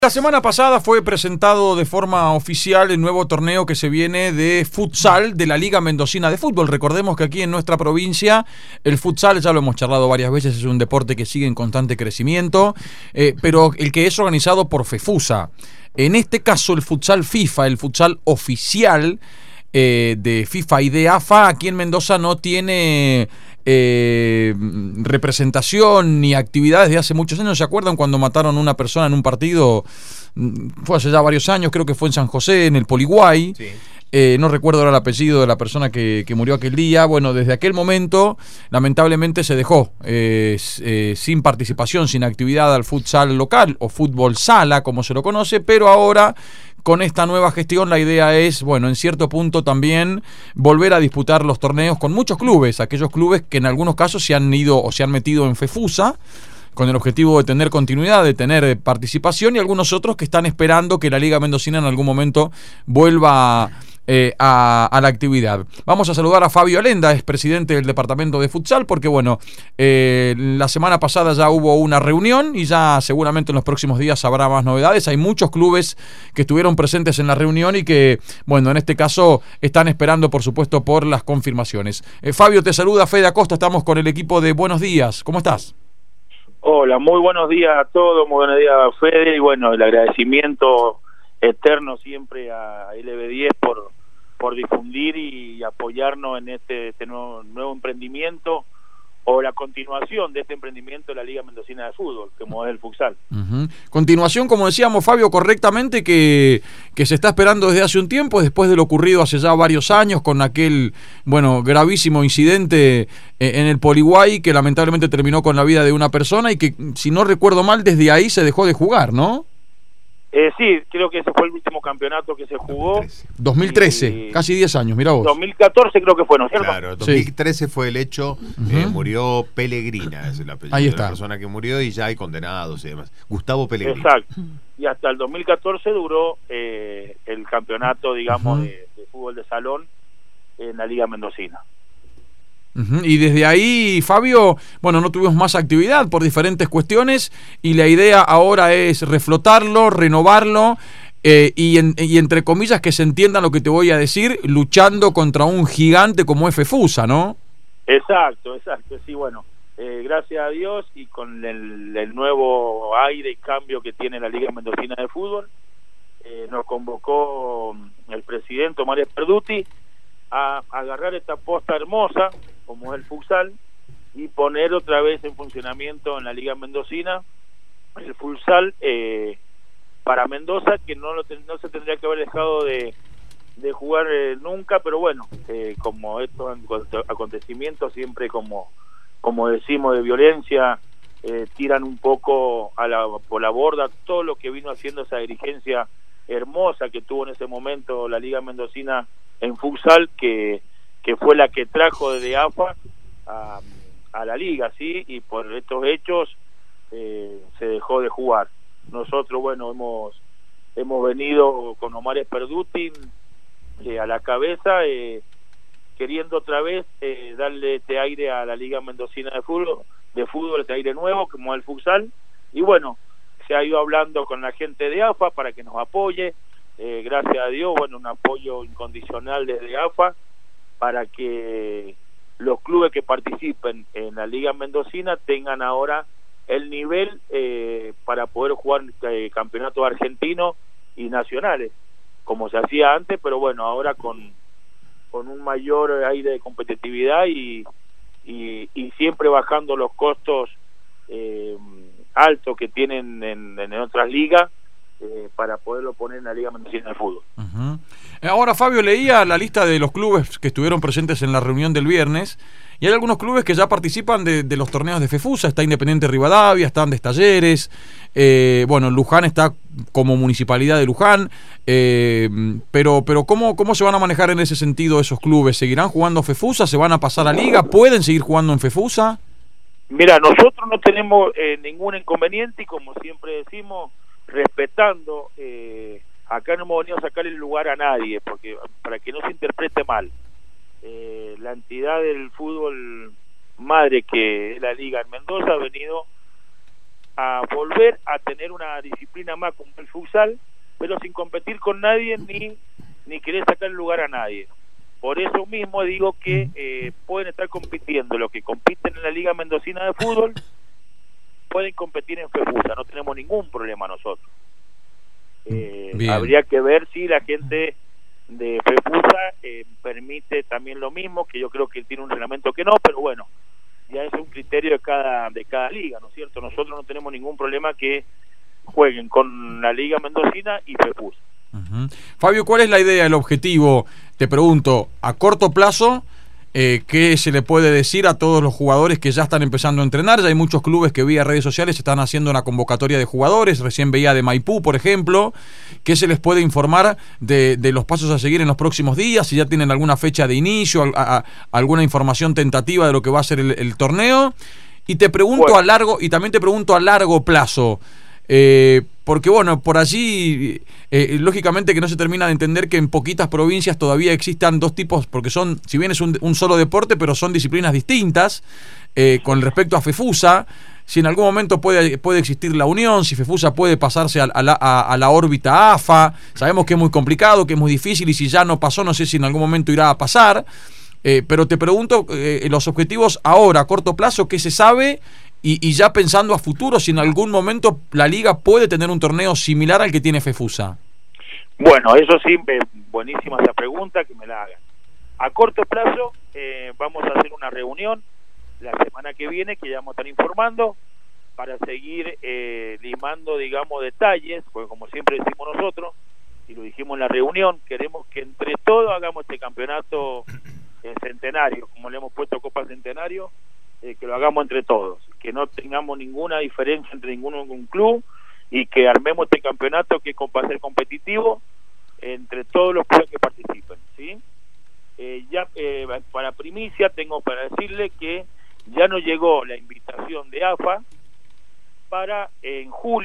La semana pasada fue presentado de forma oficial el nuevo torneo que se viene de futsal de la Liga Mendocina de Fútbol. Recordemos que aquí en nuestra provincia el futsal, ya lo hemos charlado varias veces, es un deporte que sigue en constante crecimiento, pero el que es organizado por FEFUSA. En este caso el futsal FIFA, el futsal oficial de FIFA y de AFA, aquí en Mendoza no tiene representación ni actividades de hace muchos años. ¿Se acuerdan cuando mataron a una persona en un partido? Fue hace ya varios años, creo que fue en San José, en el Poliguay. Sí. No recuerdo ahora el apellido de la persona que murió aquel día. Bueno, desde aquel momento lamentablemente se dejó sin participación, sin actividad al futsal local o fútbol sala como se lo conoce, pero ahora con esta nueva gestión la idea es, bueno, en cierto punto también volver a disputar los torneos con muchos clubes, aquellos clubes que en algunos casos se han ido o se han metido en FEFUSA con el objetivo de tener continuidad, de tener participación, y algunos otros que están esperando que la Liga Mendocina en algún momento vuelva a la actividad. Vamos a saludar a Fabio Alenda, es presidente del departamento de futsal, porque bueno, la semana pasada ya hubo una reunión y ya seguramente en los próximos días habrá más novedades. Hay muchos clubes que estuvieron presentes en la reunión y que, bueno, en este caso están esperando, por supuesto, por las confirmaciones. Fabio, te saluda Fede Acosta, estamos con el equipo de Buenos Días. ¿Cómo estás? Hola, muy buenos días a todos, muy buenos días a Fede, y bueno, el agradecimiento eterno siempre a LB10 por difundir y apoyarnos en este nuevo emprendimiento, o la continuación de este emprendimiento de la Liga Mendocina de Fútbol, como es el futsal. Continuación, como decíamos, Fabio, correctamente, que se está esperando desde hace un tiempo, después de lo ocurrido hace ya varios años con aquel, bueno, gravísimo incidente en el Poliguay, que lamentablemente terminó con la vida de una persona y que, si no recuerdo mal, desde ahí se dejó de jugar, ¿no? Sí, creo que ese fue el último campeonato que se jugó. 2013, casi 10 años, mirá vos. 2014 creo que fue, ¿no es cierto? Claro, 2013 sí. Fue el hecho, murió Pellegrina, es el apellido de la persona que murió, y ya hay condenados y demás. Gustavo Pellegrina. Exacto, y hasta el 2014 duró el campeonato, digamos, de fútbol de salón en la Liga Mendocina. Y desde ahí, Fabio, bueno, no tuvimos más actividad por diferentes cuestiones, y la idea ahora es reflotarlo, renovarlo, y entre comillas que se entienda lo que te voy a decir, luchando contra un gigante como es FEFUSA, ¿no? Exacto, sí, bueno, gracias a Dios, y con el nuevo aire y cambio que tiene la Liga Mendocina de Fútbol, nos convocó el presidente Omar Esperduti a agarrar esta posta hermosa como es el futsal y poner otra vez en funcionamiento en la Liga Mendocina el futsal para Mendoza, que no se tendría que haber dejado de jugar nunca, pero bueno, como estos acontecimientos siempre, como decimos, de violencia, tiran un poco por la borda todo lo que vino haciendo esa dirigencia hermosa que tuvo en ese momento la Liga Mendocina en futsal, que fue la que trajo desde AFA a la liga, sí, y por estos hechos se dejó de jugar. Nosotros, bueno, hemos venido con Omar Esperduti a la cabeza, queriendo otra vez darle este aire a la Liga Mendocina de fútbol, este aire nuevo como el futsal, y bueno, se ha ido hablando con la gente de AFA para que nos apoye. Gracias a Dios, bueno, un apoyo incondicional desde AFA para que los clubes que participen en la Liga Mendocina tengan ahora el nivel para poder jugar campeonatos argentinos y nacionales, como se hacía antes, pero bueno, ahora con un mayor aire de competitividad y siempre bajando los costos altos que tienen en otras ligas, para poderlo poner en la Liga Mendocina de Fútbol. Ahora, Fabio, leía la lista de los clubes que estuvieron presentes en la reunión del viernes, y hay algunos clubes que ya participan de los torneos de FEFUSA. Está Independiente Rivadavia, está Andes Talleres, bueno, Luján está como Municipalidad de Luján, pero ¿cómo se van a manejar en ese sentido esos clubes? ¿Seguirán jugando FEFUSA? ¿Se van a pasar a Liga? ¿Pueden seguir jugando en FEFUSA? Mira, nosotros no tenemos ningún inconveniente, y como siempre decimos, respetando, acá no hemos venido a sacar el lugar a nadie, porque para que no se interprete mal, la entidad del fútbol madre, que es la Liga en Mendoza, ha venido a volver a tener una disciplina más como el futsal, pero sin competir con nadie ni querer sacar el lugar a nadie. Por eso mismo digo que pueden estar compitiendo los que compiten en la Liga Mendocina de Fútbol, pueden competir en FEFUSA, no tenemos ningún problema nosotros. Habría que ver si la gente de FEFUSA permite también lo mismo, que yo creo que tiene un reglamento que no, pero bueno, ya es un criterio de cada liga, ¿no es cierto? Nosotros no tenemos ningún problema que jueguen con la Liga Mendocina y FEFUSA. Fabio, ¿cuál es la idea, el objetivo? Te pregunto, a corto plazo, ¿qué se le puede decir a todos los jugadores que ya están empezando a entrenar? Ya hay muchos clubes que vía redes sociales están haciendo una convocatoria de jugadores, recién veía de Maipú, por ejemplo. ¿Qué se les puede informar de los pasos a seguir en los próximos días? Si ya tienen alguna fecha de inicio, alguna información tentativa de lo que va a ser el torneo. Y te pregunto también te pregunto a largo plazo, porque bueno, por allí lógicamente que no se termina de entender que en poquitas provincias todavía existan dos tipos, porque son, si bien es un solo deporte, pero son disciplinas distintas con respecto a FEFUSA. Si en algún momento puede existir la unión, si FEFUSA puede pasarse a la órbita AFA, sabemos que es muy complicado, que es muy difícil, y si ya no pasó, no sé si en algún momento irá a pasar, pero te pregunto los objetivos ahora, a corto plazo, ¿qué se sabe? Y ya pensando a futuro, si en algún momento la liga puede tener un torneo similar al que tiene FEFUSA. Bueno, eso sí, buenísima esa pregunta, que me la hagan. A corto plazo vamos a hacer una reunión la semana que viene, que ya vamos a estar informando, para seguir limando, digamos, detalles, porque como siempre decimos nosotros, y lo dijimos en la reunión, queremos que entre todos hagamos este campeonato centenario, como le hemos puesto Copa Centenario, que lo hagamos entre todos, que no tengamos ninguna diferencia entre ningún club, y que armemos este campeonato que va a ser competitivo entre todos los clubes que participen, ¿sí? Para primicia tengo para decirle que ya nos llegó la invitación de AFA para en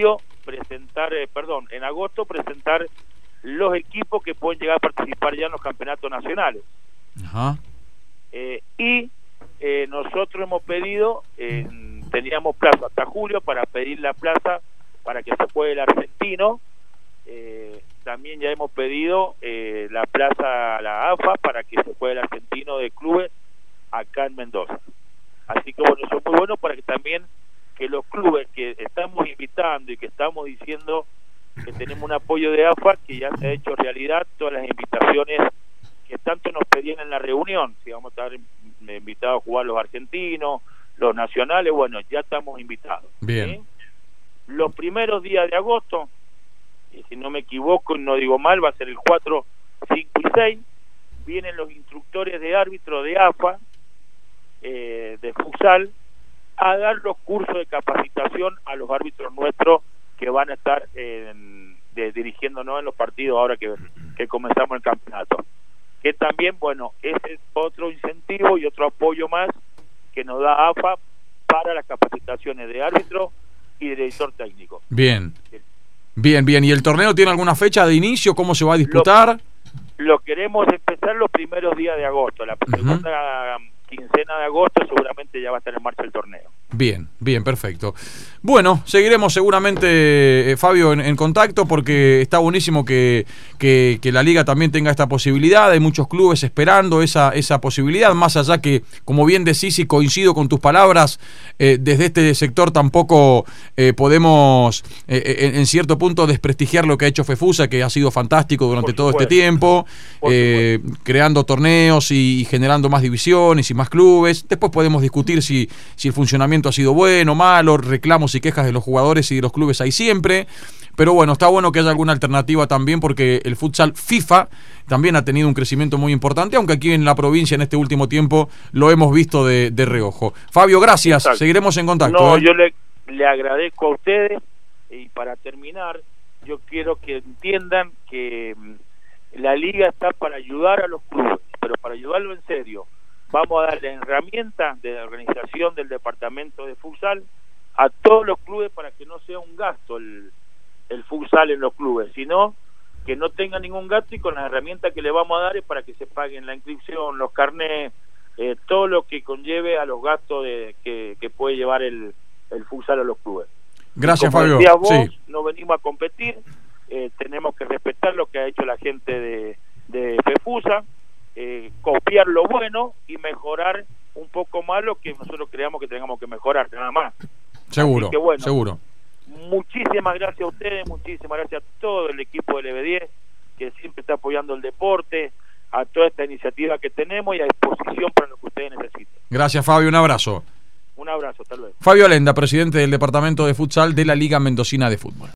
agosto presentar los equipos que pueden llegar a participar ya en los campeonatos nacionales. Ajá. Nosotros hemos pedido, teníamos plazo hasta julio para pedir la plaza para que se juegue el argentino. También ya hemos pedido la plaza a la AFA para que se juegue el argentino de clubes acá en Mendoza. Así que bueno, eso es muy bueno para que también que los clubes que estamos invitando y que estamos diciendo que tenemos un apoyo de AFA, que ya se ha hecho realidad todas las invitaciones que tanto nos pedían en la reunión, si vamos a estar invitados a jugar los argentinos, los nacionales, bueno, ya estamos invitados. Bien. ¿Sí? Los primeros días de agosto, y si no me equivoco y no digo mal, va a ser el 4, 5 y 6, vienen los instructores de árbitro de AFA, de futsal, a dar los cursos de capacitación a los árbitros nuestros que van a estar dirigiéndonos en los partidos ahora que comenzamos el campeonato. Que también, bueno, ese es otro incentivo y otro apoyo más que nos da AFA para las capacitaciones de árbitro y de director técnico. Bien. ¿Y el torneo tiene alguna fecha de inicio? ¿Cómo se va a disputar? Lo queremos empezar los primeros días de agosto. La segunda quincena de agosto seguramente ya va a estar en marcha el torneo. Bien, perfecto. Bueno, seguiremos seguramente, Fabio, en contacto, porque está buenísimo que la liga también tenga esta posibilidad. Hay muchos clubes esperando esa posibilidad, más allá que, como bien decís, y coincido con tus palabras, desde este sector tampoco podemos en cierto punto desprestigiar lo que ha hecho FEFUSA, que ha sido fantástico durante todo este tiempo, creando torneos y generando más divisiones y más clubes. Después podemos discutir si el funcionamiento ha sido bueno o malo, reclamos y quejas de los jugadores y de los clubes hay siempre, pero bueno, está bueno que haya alguna alternativa también, porque el futsal FIFA también ha tenido un crecimiento muy importante, aunque aquí en la provincia en este último tiempo lo hemos visto de reojo. Fabio, gracias. Exacto. Seguiremos en contacto. Yo le agradezco a ustedes, y para terminar, yo quiero que entiendan que la liga está para ayudar a los clubes, pero para ayudarlo en serio. Vamos a darle herramientas de la organización del departamento de futsal a todos los clubes para que no sea un gasto el futsal en los clubes, sino que no tenga ningún gasto, y con las herramientas que le vamos a dar es para que se paguen la inscripción, los carnés, todo lo que conlleve a los gastos que puede llevar el futsal a los clubes. Gracias, como Fabio. decías vos, sí. no venimos a competir, tenemos que respetar lo que ha hecho la gente de FEFUSA, copiar lo bueno y mejorar un poco más lo que nosotros creamos que tengamos que mejorar, nada más. Seguro, bueno, seguro. Muchísimas gracias a ustedes, muchísimas gracias a todo el equipo del EB10 que siempre está apoyando el deporte, a toda esta iniciativa que tenemos y a disposición para lo que ustedes necesiten. Gracias, Fabio, un abrazo. Un abrazo, hasta luego. Fabio Alenda, presidente del Departamento de Futsal de la Liga Mendocina de Fútbol.